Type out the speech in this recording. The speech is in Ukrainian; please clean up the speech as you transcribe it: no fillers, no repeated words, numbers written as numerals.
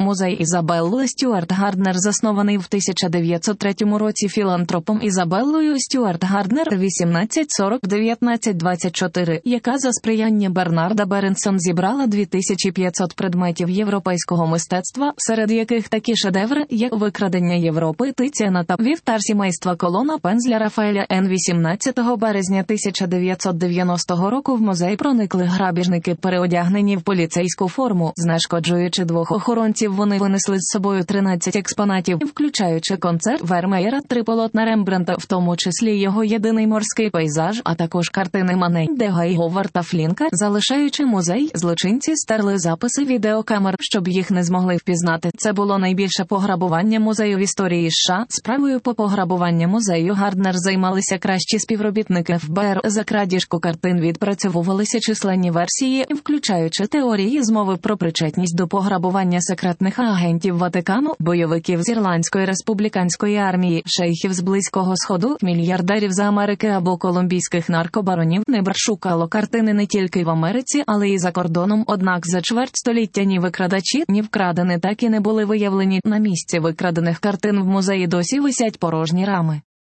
Музей Ізабелли Стюарт Гарднер заснований в 1903 році філантропом Ізабеллою Стюарт Гарднер 1840-1924, яка за сприяння Бернарда Беренсон зібрала 2500 предметів європейського мистецтва, серед яких такі шедеври, як «Викрадення Європи» Тиціана та «Вівтар сімейства Колона» Пензля Рафаеля Н. 18 березня 1990 року в музей проникли грабіжники, переодягнені в поліцейську форму. Знешкоджуючи двох охоронців, вони винесли з собою 13 експонатів, включаючи концерт Вермеєра, 3 полотна Рембрандта, в тому числі його єдиний морський пейзаж, а також картини Мане, Дега і Говарда Флінка. Залишаючи музей, злочинці стерли записи відеокамер, щоб їх не змогли впізнати. Це було найбільше пограбування музею в історії США. Справою по пограбуванню музею Гарднер займалися кращі співробітники ФБР. За крадіжку картин відпрацьовувалися численні версії, включаючи теорії змови про причетність до пограбування секретних агентів Ватикану, бойовиків з Ірландської республіканської армії, шейхів з Близького Сходу, мільярдерів з Америки або колумбійських наркобаронів. НБР шукало картини не тільки в Америці, але й за кордоном, однак за чверть століття ні викрадачі, ні вкрадені так і не були виявлені. На місці викрадених картин в музеї досі висять порожні рами.